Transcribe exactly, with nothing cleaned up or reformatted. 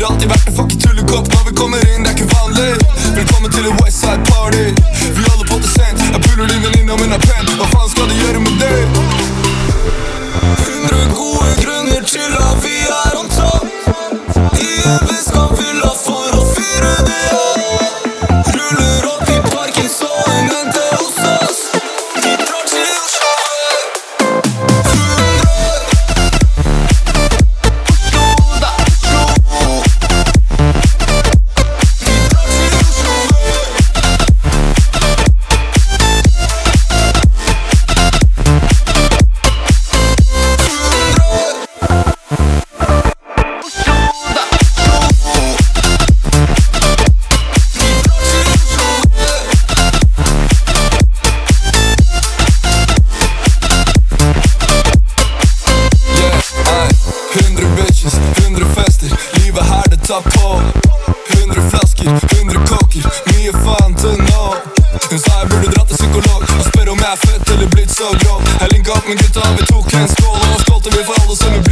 alltid vært en fucking tullekopp. Når vi kommer inn, det er ikke vanlig. Velkommen til en Westside party. Vi holder på til sent. Jeg puller din venninne om hun er pen. Hva faen skal du gjøre med det? Hundre gode grunner til at vi er on top. I en vestkantfylla for å fyre det av. Ruller opp i parken så hun venter hos oss. Vi drar til Oslo. Hundre fester, livet her det tar på. Hundre flasker, hundre koker, mye faen til nå. Hun sa jeg burde dra til psykolog og spørre om jeg er født eller blitt så grå. Jeg linket opp med gutta, vi tok en skål, og skålte vi for alle som vi